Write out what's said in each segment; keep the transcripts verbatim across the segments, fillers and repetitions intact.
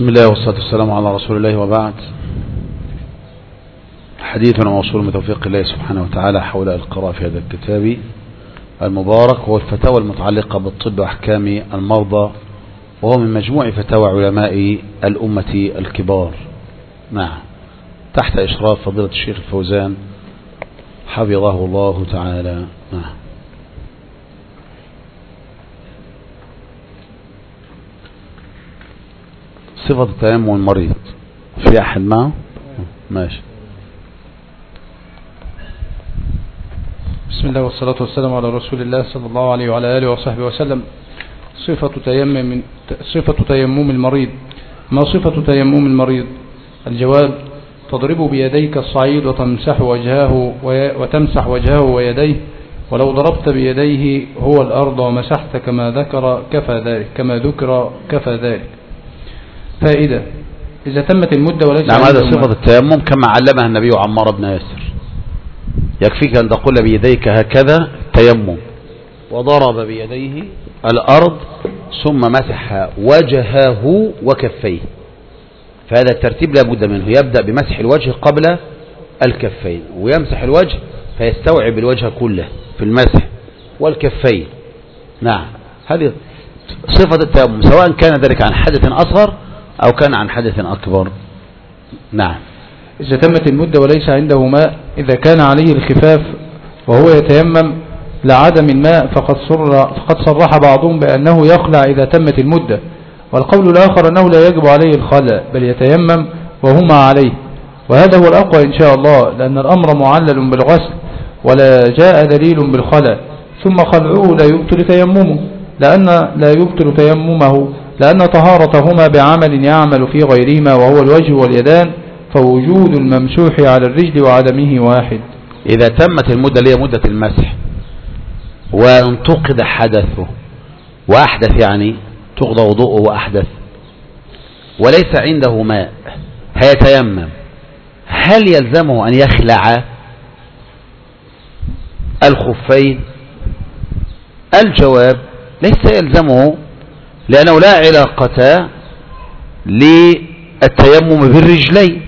بسم الله والصلاة والسلام على رسول الله وبعد. حديثنا موصول من توفيق الله سبحانه وتعالى حول القراءة في هذا الكتاب المبارك، هو الفتاوى المتعلقة بالطب وأحكام المرضى، وهو من مجموع فتاوى علماء الأمة الكبار. نعم، تحت إشراف فضيلة الشيخ الفوزان حفظه الله تعالى. نعم. صفة التيمم المريض في أحد معه؟ ماشي. بسم الله والصلاة والسلام على رسول الله صلى الله عليه وعلى آله وصحبه وسلم. صفة تيمم صفة تيمم المريض. ما صفة تيمم المريض؟ الجواب: تضرب بيديك الصعيد وتمسح وجهه وتمسح وجهه ويديه، ولو ضربت بيديه هو الأرض ومسحت كما ذكر كفى ذلك كما ذكر كفى ذلك. فائدة: إذا تمت المدة وليس نعم، هذا صفة التيمم كما علمها النبي عمار بن ياسر. يكفيك أن تقول بيديك هكذا تيمم، وضرب بيديه الأرض ثم مسح وجهه وكفيه. فهذا الترتيب لا بد منه، يبدأ بمسح الوجه قبل الكفين، ويمسح الوجه فيستوعب الوجه كله في المسح والكفين. نعم، هذه صفة التيمم، سواء كان ذلك عن حدث أصغر أو كان عن حدث أكبر. نعم. إذا تمت المدة وليس عنده ماء، إذا كان عليه الخفاف وهو يتيمم لعدم الماء فقد فقد صرح بعضهم بأنه يخلع إذا تمت المدة، والقول الآخر أنه لا يجب عليه الخلع بل يتيمم وهما عليه، وهذا هو الأقوى إن شاء الله، لأن الأمر معلل بالغسل ولا جاء دليل بالخلع. ثم خلعه لا يبطل تيممه، لأن لا يبطل تيممه لأن طهارتهما بعمل يعمل في غيرهما وهو الوجه واليدان، فوجود الممسوح على الرجل وعدمه واحد. إذا تمت المدة اللي هي مدة المسح وانتقد حدثه وأحدث، يعني تقضى وضوءه وأحدث، وليس عنده ماء هيتيمم، هل يلزمه أن يخلع الخفين؟ الجواب: ليس يلزمه، لأنه لا علاقة للتيمم بالرجلين،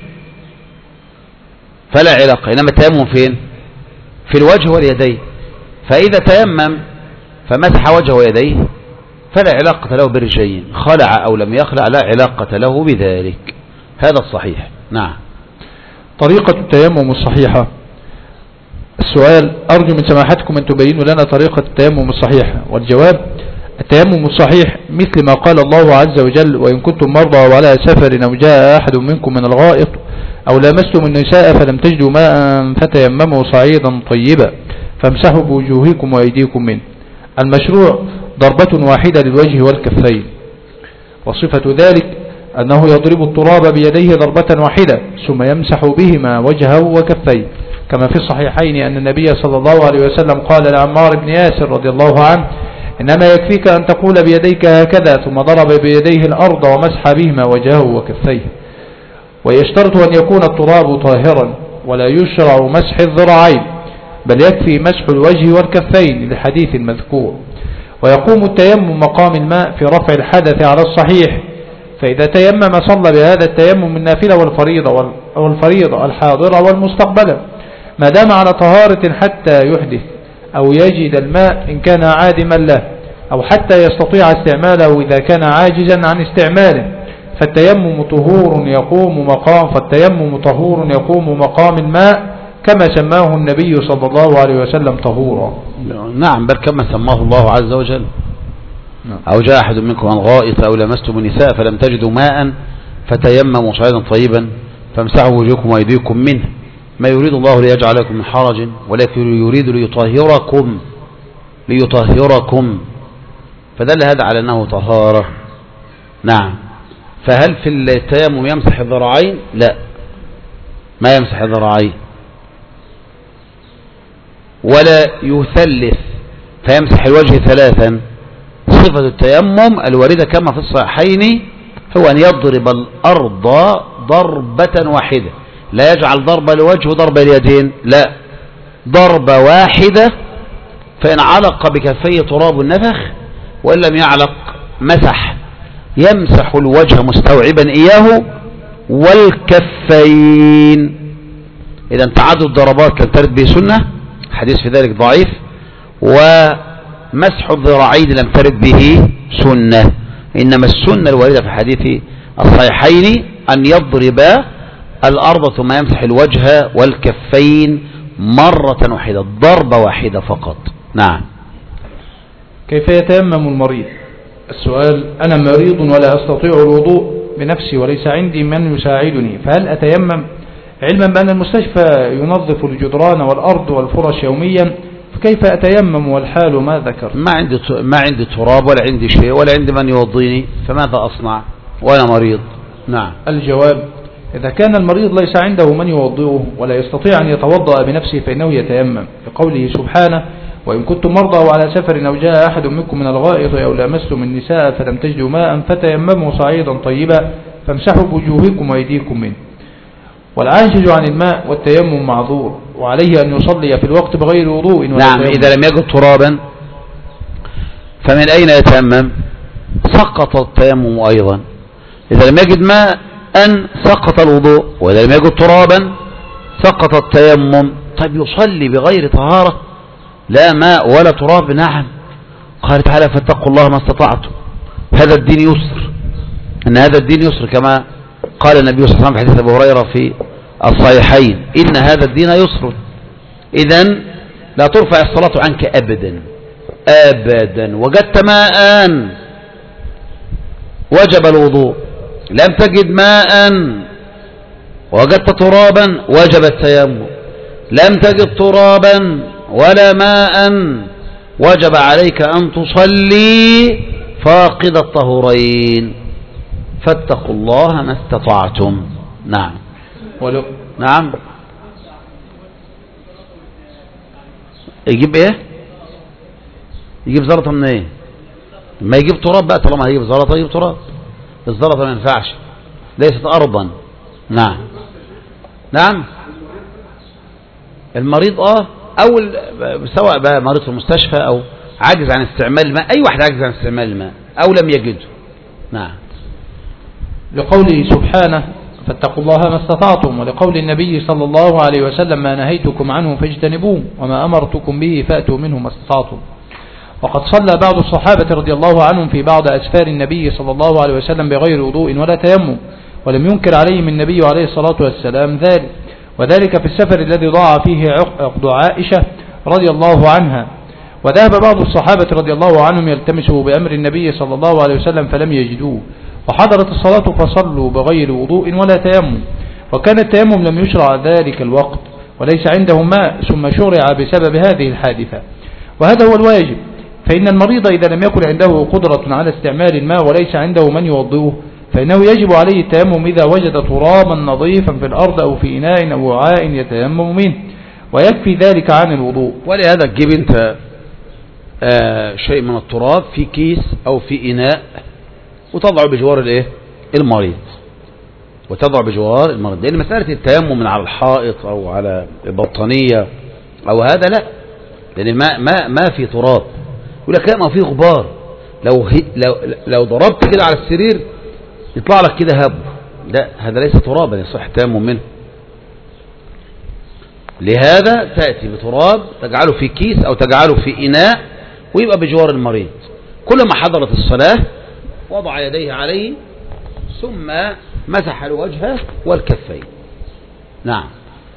فلا علاقة، إنما التيمم فين؟ في الوجه واليدين. فإذا تيمم فمسح وجهه ويديه فلا علاقة له بالرجلين، خلع أو لم يخلع لا علاقة له بذلك، هذا الصحيح. نعم. طريقة التيمم الصحيحة. السؤال: أرجو من سماحتكم أن تبينوا لنا طريقة التيمم الصحيحة. والجواب: التيمم الصحيح مثل ما قال الله عز وجل: وإن كنتم مرضى وعلى سفر أو جاء أحد منكم من الغائط أو لامستم النساء فلم تجدوا ماء فتيمموا صعيدا طيبا فامسحوا بوجوهكم وأيديكم منه. المشروع ضربة واحدة للوجه والكفين، وصفة ذلك أنه يضرب التراب بيديه ضربة واحدة ثم يمسح بهما وجهه وكفيه، كما في الصحيحين أن النبي صلى الله عليه وسلم قال لعمار بن ياسر رضي الله عنه: إنما يكفيك أن تقول بيديك هكذا، ثم ضرب بيديه الأرض ومسح بهما وجهه وكفيه. ويشترط أن يكون التراب طاهرا، ولا يشرع مسح الذراعين، بل يكفي مسح الوجه والكفين للحديث المذكور. ويقوم التيمم مقام الماء في رفع الحدث على الصحيح، فإذا تيمم صلى بهذا التيمم النافلة والفريضة والفريضة الحاضرة والمستقبلة ما دام على طهارة حتى يحدث أو يجد الماء إن كان عادما له، أو حتى يستطيع استعماله إذا كان عاجزا عن استعماله. فالتيمم طهور يقوم مقام فالتيمم طهور يقوم مقام الماء، كما سماه النبي صلى الله عليه وسلم طهورا. نعم، بل كما سماه الله عز وجل: أو جاء أحد منكم عن غائط أو لمستم النساء فلم تجدوا ماء فتيمموا صعيدا طيبا فامسحوا وجوهكم وأيديكم منه، ما يريد الله ليجعل لكم من حرج ولكن يريد ليطهركم ليطهركم فدل هذا على أنه طهارة. نعم. فهل في التيمم يمسح الذراعين؟ لا، ما يمسح الذراعين، ولا يثلث فيمسح الوجه ثلاثا. صفة التيمم الواردة كما في الصحيحين هو أن يضرب الأرض ضربة واحدة، لا يجعل ضرب الوجه وضرب اليدين، لا، ضربة واحدة، فإن علق بكفيه تراب النفخ، وإن لم يعلق مسح يمسح الوجه مستوعبا إياه والكفين. إذا تعدد الضربات لم ترد به سنة، حديث في ذلك ضعيف، ومسح الذراعين لم ترد به سنة، إنما السنة الواردة في حديث الصحيحين أن يضرب الأرض ثم يمسح الوجه والكفين مرة واحدة، ضربة واحدة فقط. نعم. كيف يتيمم المريض؟ السؤال: أنا مريض ولا أستطيع الوضوء بنفسي وليس عندي من يساعدني، فهل أتيمم؟ علما بأن المستشفى ينظف الجدران والأرض والفرش يوميا، فكيف أتيمم والحال ما ذكر؟ ما عندي ما عندي تراب ولا عندي شيء ولا عندي من يوضيني، فماذا أصنع وأنا مريض؟ نعم. الجواب: إذا كان المريض ليس عنده من يوضئه ولا يستطيع أن يتوضأ بنفسه فإنه يتيمم، لقوله سبحانه: وإن كنتم مرضى وعلى سفر أو جاء أحد منكم من الغائط أو لامستم النساء فلم تجدوا ماء فتيمموا صعيدا طيبا فامسحوا بوجوهكم وأيديكم منه. والعاجز عن الماء والتيمم معذور، وعليه أن يصلي في الوقت بغير وضوء. نعم. إذا لم يجد ترابا فمن أين يتيمم؟ سقط التيمم أيضا. إذا لم يجد ماء أن سقط الوضوء، وإذا لم يجد ترابا سقط التيمم. طيب يصلي بغير طهارة لا ماء ولا تراب؟ نعم. قال تعالى: فاتقوا الله ما استطعتم، هذا الدين يسر، إن هذا الدين يسر، كما قال النبي صلى الله عليه وسلم في حديث أبي هريرة في الصحيحين: إن هذا الدين يسر. إذن لا ترفع الصلاة عنك أبدا أبدا. وجدت ماء وجب الوضوء، لم تجد ماء وجدت ترابا وجب التيمم، لم تجد ترابا ولا ماء وجب عليك أن تصلي فاقد الطهورين. فاتقوا الله ما استطعتم. نعم. ولو نعم. يجيب ايه؟ يجيب زلطة من ايه؟ ما يجيب تراب بقى، طالما هيجيب زلطة يجيب تراب. الزلطة ما ينفعش، ليست أرضا. نعم. نعم. المريض اه او سواء بقى مريض في المستشفى او عاجز عن استعمال الماء، اي واحد عاجز عن استعمال الماء او لم يجده. نعم. لقوله سبحانه: فاتقوا الله ما استطعتم، ولقول النبي صلى الله عليه وسلم: ما نهيتكم عنه فاجتنبوه وما أمرتكم به فأتوا منه ما استطعتم. وقد صلى بعض الصحابة رضي الله عنهم في بعض أسفار النبي صلى الله عليه وسلم بغير وضوء ولا تيمم، ولم ينكر عليهم النبي عليه الصلاة والسلام ذلك، وذلك في السفر الذي ضاع فيه عقد عائشة رضي الله عنها. وذهب بعض الصحابة رضي الله عنهم يلتمسوا بأمر النبي صلى الله عليه وسلم فلم يجدوه، وحضرت الصلاة فصلوا بغير وضوء ولا تيمم، وكان التيمم لم يشرع ذلك الوقت وليس عندهم ماء، ثم شرع بسبب هذه الحادثة. وهذا هو الواجب، فإن المريض إذا لم يكن عنده قدرة على استعمال الماء وليس عنده من يوضئه فإنه يجب عليه التيمم إذا وجد ترابا نظيفا في الأرض أو في إناء أو وعاء يتيمم منه، ويكفي ذلك عن الوضوء. ولهذا تجيب أنت آه شيء من التراب في كيس أو في إناء وتضع بجوار الايه المريض، وتضع بجوار المريض، لأن مسألة التيمم من على الحائط أو على البطانية أو هذا لا، لأن ما ما ما في تراب. يقول لك لا، ما في غبار، لو لو لو ضربت كده على السرير يطلع لك كده هب، لا هذا ليس ترابا يصح التيمم منه. لهذا تأتي بتراب تجعله في كيس أو تجعله في إناء ويبقى بجوار المريض. كلما حضرت الصلاة وضع يديه عليه ثم مسح الوجه والكفين. نعم.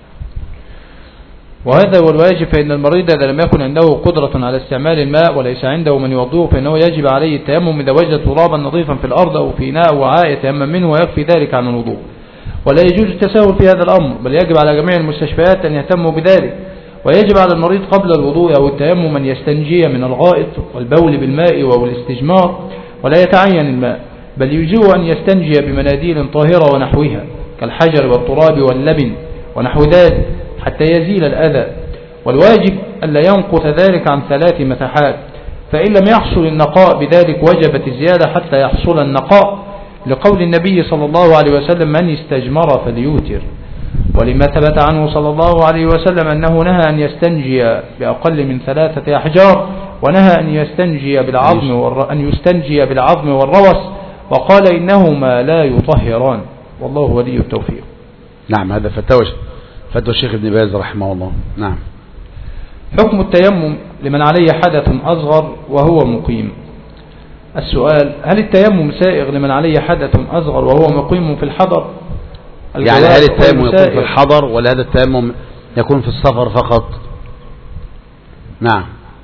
وهذا هو الواجب، فإن المريض إذا لم يكن عنده قدرة على استعمال الماء وليس عنده من يوضئه فإنه يجب عليه التيمم إذا وجد ترابا نظيفا في الأرض أو في إناء أو وعاء يتيمم منه ويكفي ذلك عن الوضوء. ولا يجوز التساهل في هذا الأمر، بل يجب على جميع المستشفيات أن يهتموا بذلك. ويجب على المريض قبل الوضوء أو التيمم أن يستنجي من الغائط والبول بالماء أو الاستجمار، ولا يتعين الماء، بل يجوز أن يستنجي بمناديل طاهرة ونحوها كالحجر والتراب واللبن ونحو ذلك حتى يزيل الأذى. والواجب ألا ينقص ذلك عن ثلاث مسحات، فإن لم يحصل النقاء بذلك وجبت الزيادة حتى يحصل النقاء، لقول النبي صلى الله عليه وسلم: من استجمر فليوتر. ولما ثبت عنه صلى الله عليه وسلم أنه نهى أن يستنجي بأقل من ثلاثة أحجار، ونهى أن يستنجي بالعظم أن يستنجي بالعظم والروس وقال إنهما لا يطهران، والله ولي التوفيق. نعم، هذا فتوى فتوى الشيخ ابن باز رحمه الله. نعم. حكم التيمم لمن عليه حدث أصغر وهو مقيم. السؤال: هل التيمم سائغ لمن عليه حدث أصغر وهو مقيم في الحضر؟ يعني هل التيمم يكون في الحضر ولا هذا التيمم يكون في السفر فقط؟ نعم.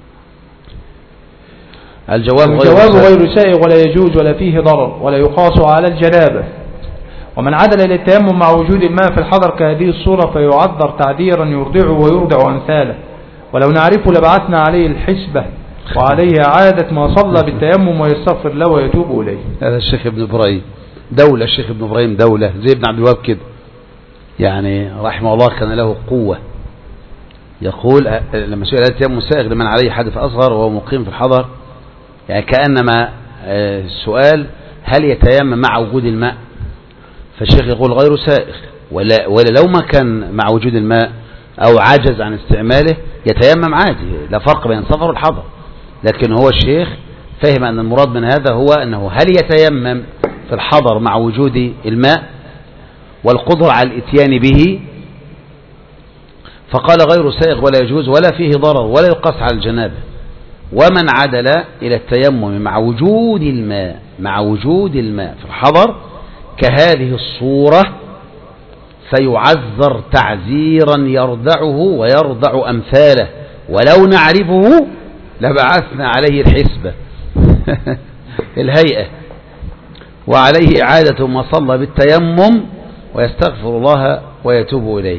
الجواب, الجواب غير, غير سائغ ولا يجوز ولا فيه ضرر ولا يقاس على الجنابة. ومن عدل إلى التيمم مع وجود الماء في الحضر كهذه الصورة فيعذر تعذيرا يرضعه ويرضع أمثاله، ولو نعرفه لبعثنا عليه الحسبة وعليه عادة ما صلى بالتيمم ويستغفر له ويتوب إليه. هذا الشيخ ابن إبراهيم دولة، الشيخ ابن إبراهيم دولة زي ابن عبد الوهاب كده، يعني رحمه الله كان له قوة. يقول لما سئل التيمم سائغ لمن عليه حدث أصغر وهو مقيم في الحضر، يعني كأنما السؤال هل يتيمم مع وجود الماء؟ فالشيخ يقول غير سائغ، ولا, ولا لو ما كان مع وجود الماء أو عجز عن استعماله يتيمم عادي، لا فرق بين السفر والحضر. لكن هو الشيخ فهم أن المراد من هذا هو أنه هل يتيمم في الحضر مع وجود الماء والقدرة على الاتيان به، فقال غير سائغ ولا يجوز ولا فيه ضرر ولا يقاس على الجنابة. ومن عدل إلى التيمم مع وجود الماء مع وجود الماء في الحضر كهذه الصورة فيعذر تعزيرا يردعه ويردع أمثاله، ولو نعرفه لبعثنا عليه الحسبة الهيئة وعليه إعادة ما صلى بالتيمم ويستغفر الله ويتوب إليه.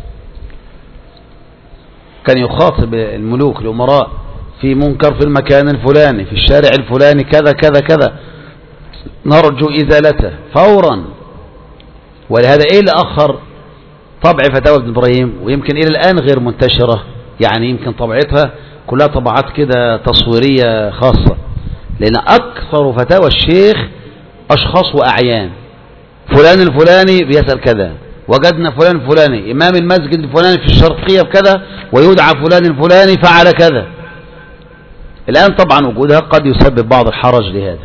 كان يخاطب الملوك الأمراء في منكر في المكان الفلاني في الشارع الفلاني كذا كذا كذا نرجو إزالته فورا. ولهذا إيه اللي أخر طبع فتاوى ابن إبراهيم، ويمكن إلى الآن غير منتشرة، يعني يمكن طبعتها كلها طبعات كده تصويرية خاصة، لأن أكثر فتاوى الشيخ أشخاص وأعيان. فلان الفلاني بيسأل كذا، وجدنا فلان الفلاني إمام المسجد الفلاني في الشرقية بكذا ويدعى فلان الفلاني فعل كذا. الآن طبعا وجودها قد يسبب بعض الحرج، لهذا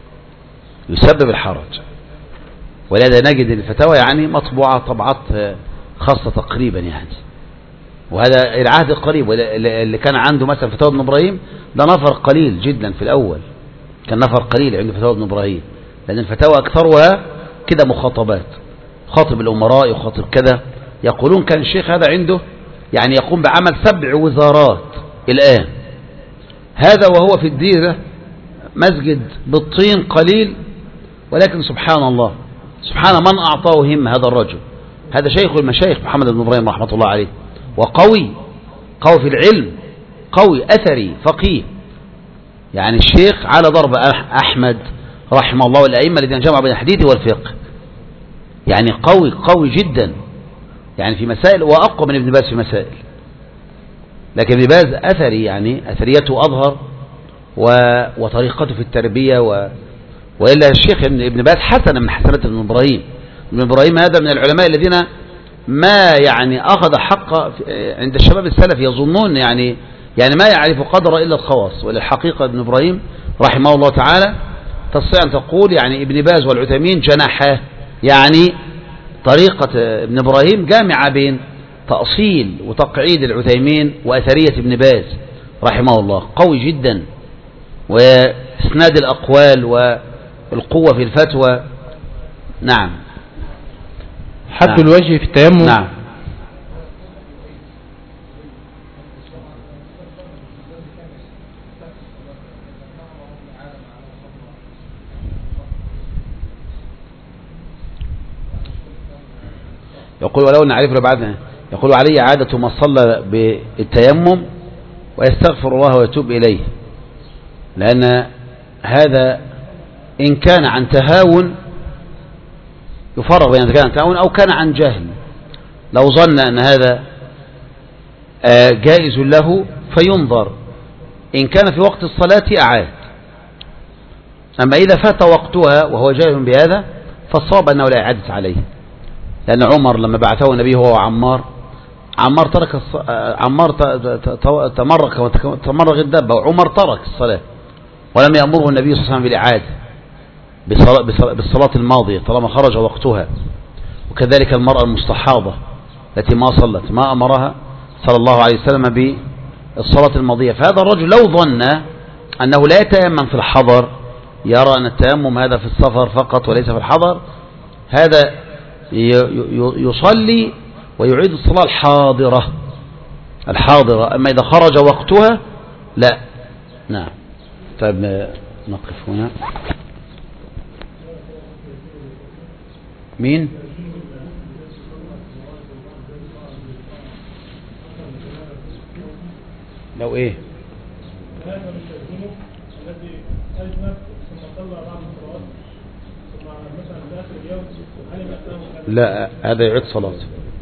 يسبب الحرج، ولهذا نجد الفتاوى يعني مطبوعة طبعات خاصة تقريبا يعني. وهذا العهد القريب، اللي كان عنده مثلا فتاوى ابن إبراهيم ده نفر قليل جدا في الأول، كان نفر قليل عند فتاوى ابن إبراهيم، لأن الفتاوى أكثرها كده مخاطبات، خاطب الأمراء يخاطب كذا. يقولون كان الشيخ هذا عنده يعني يقوم بعمل سبع وزارات الآن، هذا وهو في الديرة مسجد بالطين قليل، ولكن سبحان الله سبحان من أعطاه هم هذا الرجل. هذا شيخ المشايخ محمد بن إبراهيم رحمة الله عليه، وقوي قوي في العلم، قوي أثري فقيه، يعني الشيخ على ضرب أحمد رحمه الله والأئمة الذين جمعوا بين الحديث والفقه، يعني قوي قوي جدا يعني في مسائل، وأقوى من ابن باز في مسائل. لكن ابن باز أثري، يعني أثريته أظهر وطريقته في التربية و... وإلا الشيخ ابن باز حسن من حسنات ابن إبراهيم. ابن إبراهيم هذا من العلماء الذين ما يعني أخذ حق عند الشباب السلف، يظنون يعني يعني ما يعرف قدر إلا الخواص، وللحقيقة ابن إبراهيم رحمه الله تعالى تستطيع أن تقول يعني ابن باز والعثيمين جناحاه، يعني طريقة ابن إبراهيم جامعة بين تأصيل وتقعيد العثيمين وأثرية ابن باز رحمه الله، قوي جدا، وإسناد الأقوال والقوة في الفتوى. نعم. حد نعم. الوجه في التيمم. نعم. يقول ولو نعرف لبعضنا، يقول عليه عادة ما صلى بالتيمم ويستغفر الله ويتوب إليه، لأن هذا إن كان عن تهاون يفرق بين كان عن تهاون أو كان عن جهل. لو ظن أن هذا جائز له فينظر، إن كان في وقت الصلاة أعاد، أما إذا فات وقتها وهو جاهل بهذا فالصواب أنه لا إعادة عليه، لأن عمر لما بعثه النبي هو وعمار، عمار ترك الص... عمار تمرق تمرق الدابة، وعمر ترك الصلاة ولم يأمره النبي صلى الله عليه وسلم بالإعادة. بالصلاة الماضية طالما خرج وقتها. وكذلك المرأة المستحاضة التي ما صلت ما أمرها صلى الله عليه وسلم بالصلاة الماضية. فهذا الرجل لو ظن أنه لا يتيمم في الحضر، يرى أن التيمم هذا في السفر فقط وليس في الحضر، هذا يصلي ويعيد الصلاة الحاضرة الحاضرة. أما إذا خرج وقتها لا. نعم. طيب نقف هنا. مين؟ لو ايه؟ لا هذا يعيد صلاته.